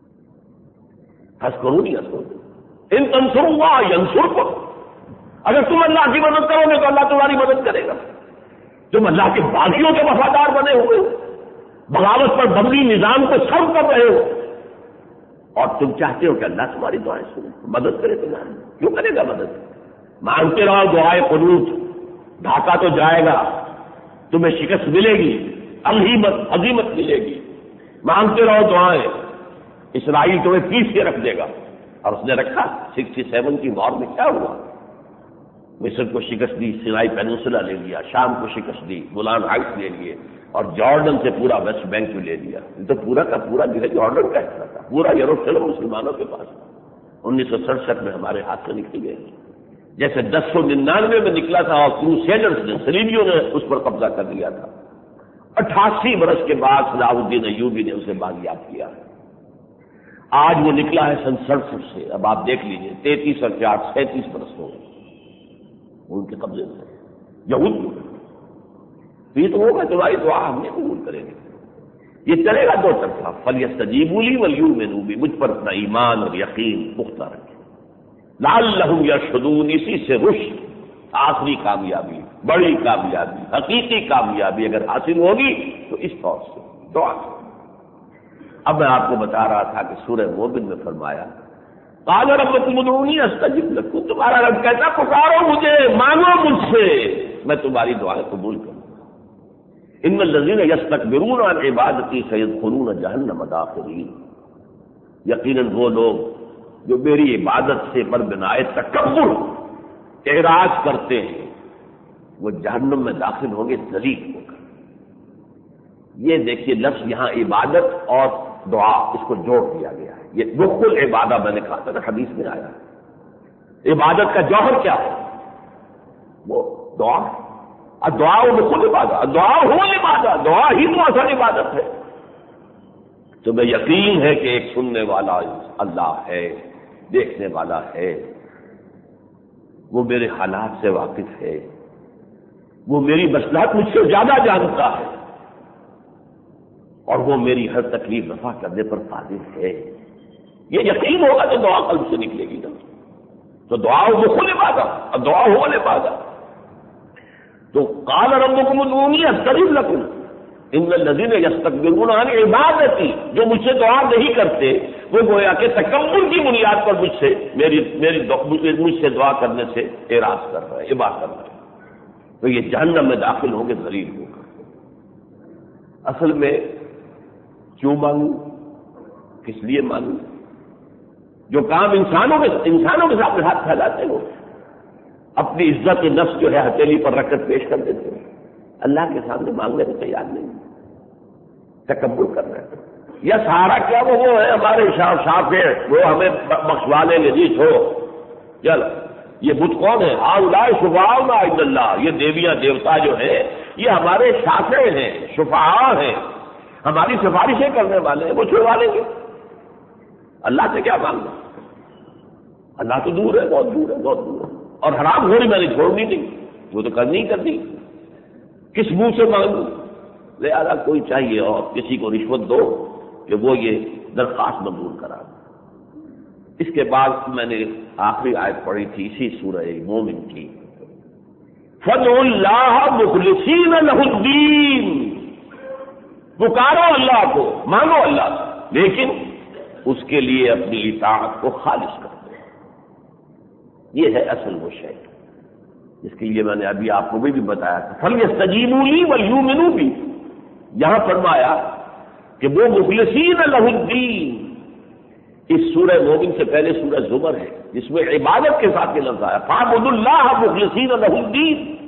فاذکرونی اذکرکم ان تنصروا اللہ ینصرکم، اگر تم اللہ کی مدد کرو گے تو اللہ تمہاری مدد کرے گا۔ تم اللہ کے باغیوں کے وفادار بنے ہوئے ہو، بغاوت پر مبنی نظام کو سرو کر رہے ہو، اور تم چاہتے ہو کہ اللہ تمہاری دعائیں سنے، مدد کرے تمہاری، کیوں کرے گا مدد؟ مانگتے رہو دعائے قنوت، ڈھاکہ تو جائے گا، تمہیں شکست ملے گی، الہیمت عظیمت ملے گی۔ مانگتے رہو دعائیں، اسرائیل تمہیں پیس کے رکھ دے گا، اور اس نے رکھا۔ سکسٹی سیون کی وار میں کیا ہوا؟ مصر کو شکست دی، سینائی پیننسولا لے لیا، شام کو شکست دی، گولان ہائٹس لے لیے، اور جارڈن سے پورا ویسٹ بینک میں لے لیا۔ یہ تو پورا کا پورا جو ہے جارڈن کا حصہ تھا، پورا یروشلم مسلمانوں کے پاس انیس سو سڑسٹھ میں ہمارے ہاتھ سے نکل گئے، جیسے دس سو ننانوے میں نکلا تھا اور کروسیڈرز نے، صلیبیوں نے اس پر قبضہ کر لیا تھا۔ اٹھاسی برس کے بعد صلاح الدین ایوبی نے اسے بازیاب کیا۔ آج وہ نکلا ہے سن سڑسٹھ سے، اب آپ دیکھ لیجیے تینتیس اور چار سینتیس برس ہو گئے ان کے قبضے میں یہود۔ تو یہ تو ہوگا تمہاری دعا ہم نے قبول کریں گے۔ یہ چلے گا دو طرفہ، فلیستجیبوا لی ولیؤمنوا بی، مجھ پر اپنا ایمان اور یقین پختہ رکھیں، لعلہم یرشدون، اسی سے رشد، آخری کامیابی، بڑی کامیابی، حقیقی کامیابی اگر حاصل ہوگی تو اس طور سے دعا کریں۔ اب میں آپ کو بتا رہا تھا کہ سورہ مومن میں فرمایا قال ربکم ادعونی استجب لکم، تمہارا رب کہتا پکارو مجھے، مانگو مجھ سے، میں تمہاری دعائیں قبول کروں۔ ان الذین یستکبرون عن عبادتی سیدخلون جہنم داخرین، یقیناً وہ لوگ جو میری عبادت سے پر بنائے تکبر اعراض کرتے ہیں وہ جہنم میں داخل ہوں گے ذلیل ہو کر۔ یہ دیکھیے لفظ یہاں عبادت اور دعا اس کو جوڑ دیا گیا ہے۔ یہ دخل عبادہ میں نے کہا تھا نا، حدیث میں آیا ہے عبادت کا جوہر کیا ہے؟ وہ دعا، دعا و دخل عبادت، دعا ہو عبادت، دعا ہی تو اصل عبادت ہے۔ تو میں یقین ہے کہ ایک سننے والا اللہ ہے، دیکھنے والا ہے، وہ میرے حالات سے واقف ہے، وہ میری مصلحت مجھ سے زیادہ جانتا ہے، اور وہ میری ہر تکلیف رفع کرنے پر قادر ہے۔ یہ یقین ہوگا تو دعا قلب سے نکلے گی نا۔ تو دعا ہو دخل عبادت اور دعا ہو عبادت۔ تو قال ربکم ادعونی استجب لکم ان الذین یستکبرون عن عبادتی، جو مجھ سے دعا نہیں کرتے وہ گویا کہ تکبر کی بنیاد پر مجھ سے میری میری مجھ سے دعا کرنے سے اعراض کر رہے ہیں، ابا کر رہے ہیں، تو یہ جہنم میں داخل ہوں گے ذلیل ہو کر۔ اصل میں کیوں مانگوں، کس لیے مانگوں؟ جو کام انسانوں کے انسانوں کے سامنے ہاتھ پھیلاتے ہو، اپنی عزت نفس جو ہے ہتھیلی پر رکھ کر پیش کر دیتے ہیں، اللہ کے سامنے مانگنے کو تیار نہیں، تکبر کر رہے ہیں۔ یا سارا کیا وہ وہ ہے ہمارے شاف ہے، وہ ہمیں بخشوا لیں گے جی چھوڑو چل۔ یہ بت کون ہے؟ ہؤلاء شفعاؤنا عند اللہ، یہ دیویاں دیوتا جو ہیں یہ ہمارے شافع ہیں، شفعاء ہیں، ہماری سفارشیں کرنے والے ہیں، وہ چھڑوا لیں گے۔ اللہ سے کیا مانگنا؟ اللہ تو دور ہے، بہت دور ہے، بہت دور ہے، اور حرام گھوڑی میں نے چھوڑنی نہیں، وہ تو کرنی ہی کرنی، کس منہ سے مانگوں؟ لہذا کوئی چاہیے اور کسی کو رشوت دو کہ وہ یہ درخواست منظور کرا۔ اس کے بعد میں نے آخری آیت پڑھی تھی اسی سورہ مومن کی، فَادْعُوا اللَّهَ مُخْلِصِينَ لَهُ الدِّينَ، پکارو اللہ کو، مانگو اللہ سے، لیکن اس کے لیے اپنی اطاعت کو خالص کر دو۔ یہ ہے اصل وہ شے جس کے لیے میں نے ابھی آپ کو بھی بتایا تھا، فَلْيَسْتَجِيبُوا لِي وَلْيُؤْمِنُوا بِي۔ یہاں فرمایا کہ وہ مخلصین لہ الدین، اس سورہ مومن سے پہلے سورہ زمر ہے جس میں عبادت کے ساتھ یہ لفظ آیا، فَاعْبُدُوا اللَّهَ مُخْلِصِينَ لَهُ الدِّينَ،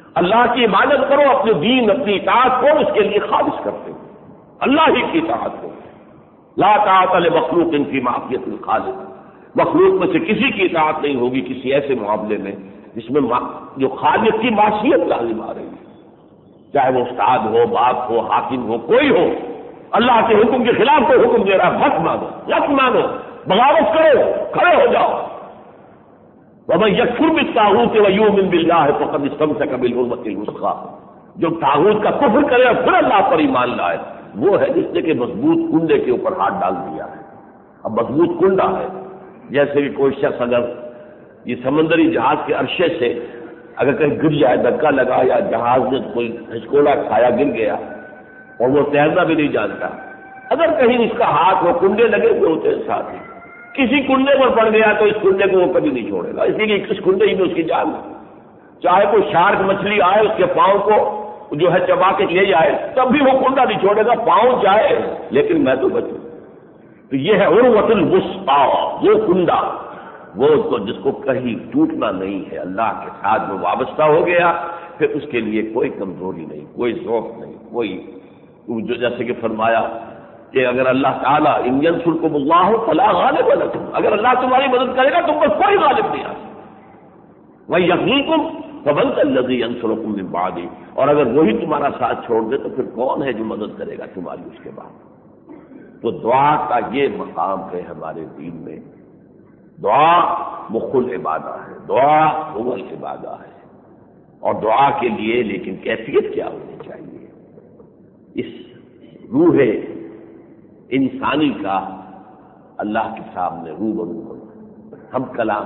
اللہ کی عبادت کرو، اپنے دین اپنی اطاعت کو اس کے لیے خالص کرتے ہو، اللہ ہی کی اطاعت کو. لا طاعت لمخلوق فی معصیۃ الخالق، مخلوق میں سے کسی کی اطاعت نہیں ہوگی کسی ایسے معاملے میں جس میں جو خالق کی معصیت لازم آ رہی ہے، چاہے وہ استاد ہو، باپ ہو، حاکم ہو، کوئی ہو. اللہ کے حکم کے خلاف کوئی حکم دے رہا، مت مانو، مت مانو، بغاوت کرو، کھڑے ہو جاؤ. وَمَن يَكْفُرْ بِالطَّاغُوتِ وَيُؤْمِن بِاللَّهِ فَقَدِ اسْتَمْسَكَ بِالْعُرْوَةِ الْوُثْقَىٰ. جو طاغوت کا کفر کرے اور پھر اللہ پر ایمان لائے، وہ ہے جس نے کہ مضبوط کنڈے کے اوپر ہاتھ ڈال دیا ہے. اب مضبوط کنڈا ہے، جیسے کہ کوئی شخص اگر یہ سمندری جہاز کے عرصے سے اگر کہیں گر جائے، دھکا لگا یا جہاز میں کوئی ہچکولا کھایا گر گیا اور وہ تیرنا بھی نہیں جانتا، اگر کہیں اس کا ہاتھ وہ کنڈے لگے ہوئے ہوتے ہیں ساتھ ہی، کسی کنڈے پر پڑ گیا تو اس کنڈے کو وہ کبھی نہیں چھوڑے گا، اسی لیے اس کنڈے ہی میں اس کی جان ہے. چاہے کوئی شارک مچھلی آئے اس کے پاؤں کو جو ہے چبا کے لے جائے تب بھی وہ کنڈا نہیں چھوڑے گا، پاؤں جائے لیکن میں تو بچوں. تو یہ ہے عروۃ الوثقیٰ، وہ کنڈا وہ تو جس کو کہیں ٹوٹنا نہیں ہے، اللہ کے ساتھ جو وابستہ ہو گیا پھر اس کے لیے کوئی کمزوری نہیں، کوئی ضعف نہیں، کوئی جو جیسے کہ فرمایا کہ اگر اللہ تعالیٰ ان ینصرکم اللہ فلا غالب لکم، اگر اللہ تمہاری مدد کرے گا تم پر کوئی غالب نہیں آ سکتا. وَإِن یخذلکم فمن ذا الذی ینصرکم من بعدہ، اور اگر وہی تمہارا ساتھ چھوڑ دے تو پھر کون ہے جو مدد کرے گا تمہاری اس کے بعد. تو دعا کا یہ مقام ہے ہمارے دین میں. دعا مخ العبادہ ہے، دعا هو العبادہ ہے. اور دعا کے لیے لیکن کیفیت کیا ہونی چاہیے؟ اس روح انسانی کا اللہ کے سامنے روبرو ہونا. ہم کلام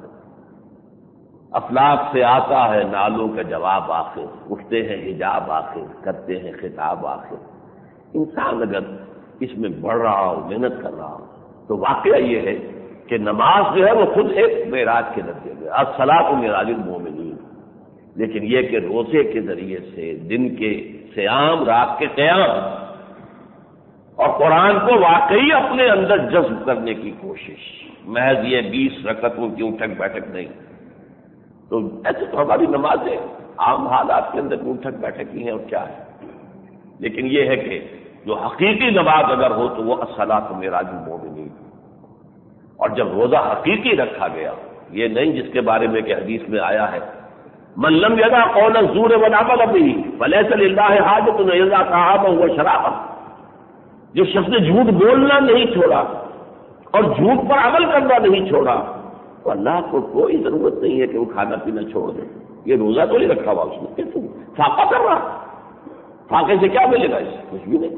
افلاک سے آتا ہے نالوں کا جواب آخر، اٹھتے ہیں حجاب آخر، کرتے ہیں خطاب آخر. انسان اگر اس میں بڑھ رہا ہو، محنت کر رہا ہو تو واقعہ یہ ہے کہ نماز جو ہے وہ خود ایک معراج کے درجے میں، الصلاۃ معراج المومنین. لیکن یہ کہ روزے کے ذریعے سے، دن کے صیام، رات کے قیام اور قرآن کو واقعی اپنے اندر جذب کرنے کی کوشش، محض یہ بیس رکعتوں کی اٹھک بیٹھک نہیں. تو ایسے تو ہماری نمازیں عام حالات کے اندر اٹھک بیٹھک ہی ہیں اور کیا ہے. لیکن یہ ہے کہ جو حقیقی نماز اگر ہو تو وہ الصلاۃ معراج المومنین. اور جب روزہ حقیقی رکھا گیا، یہ نہیں جس کے بارے میں کہ حدیث میں آیا ہے من لم یدع قول الزور والعمل به فلیس للہ حاجۃ ان یدع طعامہ وشرابہ. جو شخص نے جھوٹ بولنا نہیں چھوڑا اور جھوٹ پر عمل کرنا نہیں چھوڑا تو اللہ کو کوئی ضرورت نہیں ہے کہ وہ کھانا پینا چھوڑ دے. یہ روزہ تو نہیں رکھا ہوا اس نے، تو فاقہ کر رہا. فاقے سے کیا ملے گا؟ اس سے کچھ بھی نہیں.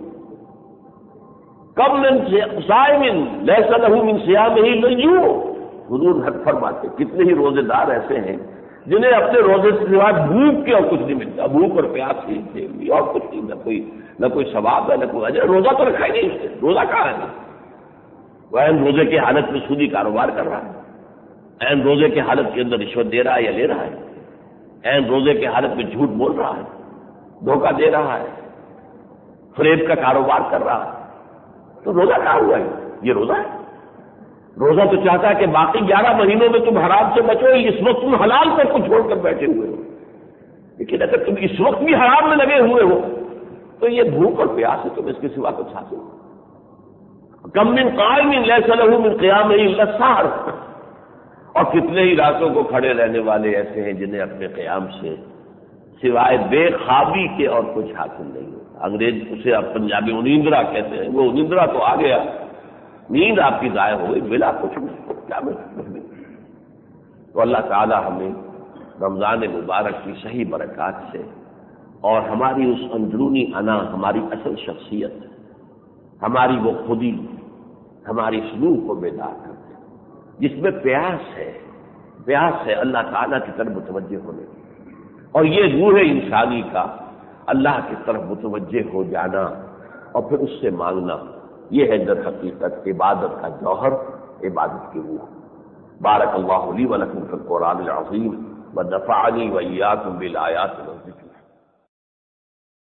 کم من صائم لیس لہ من صیامہ لجوع. حضور حق فرماتے کتنے ہی روزے دار ایسے ہیں جنہیں اپنے روزے سے سوائے بھوک کے اور کچھ نہیں ملتا. بھوک اور پیاس کی دیوی اور کچھ نہیں، نہ کوئی نہ کوئی ثواب ہے نہ کوئی اجر. روزہ تو رکھا ہی نہیں اس نے. روزہ کہاں ہے؟ وہ عین روزے کی حالت میں سودی کاروبار کر رہا ہے، عین روزے کی حالت کے اندر رشوت دے رہا ہے یا لے رہا ہے، عین روزے کی حالت میں جھوٹ بول رہا ہے، دھوکہ دے رہا ہے، فریب کا کاروبار کر رہا ہے. تو روزہ کہاں ہوا ہے؟ یہ روزہ ہے؟ روزہ تو چاہتا ہے کہ باقی گیارہ مہینوں میں تم حرام سے بچو، اس وقت تم حلال پر کو چھوڑ کر بیٹھے ہوئے ہو. لیکن اگر تم اس وقت بھی حرام میں لگے ہوئے ہو تو یہ بھوک اور پیاس ہے، تم اس کے سوا کچھ حاصل ہو. کم من قائم لیس لہ من قیامہ الا السحر. اور کتنے ہی راتوں کو کھڑے رہنے والے ایسے ہیں جنہیں اپنے قیام سے سوائے بے خوابی کے اور کچھ حاصل نہیں ہوتا. انگریز اسے اب پنجابی انیندرا کہتے ہیں. وہ انیندرا تو آ گیا، نیند آپ کی ضائع ہو گئی، ملا کچھ نہیں، کیا ملا؟ تو اللہ تعالی ہمیں رمضان مبارک کی صحیح برکات سے اور ہماری اس اندرونی انا، ہماری اصل شخصیت، ہماری وہ خودی، ہماری سلوک کو بیدار کر دے جس میں پیاس ہے، پیاس ہے اللہ تعالیٰ کی طرف متوجہ ہونے کی. اور یہ روح انسانی کا اللہ کی طرف متوجہ ہو جانا اور پھر اس سے مانگنا، یہ ہے در حقیقت عبادت کا جوہر، عبادت کی روح. بارک اللہ لی و لکم فی القرآن العظیم ونفعنی وإیاکم بالآیات والذکر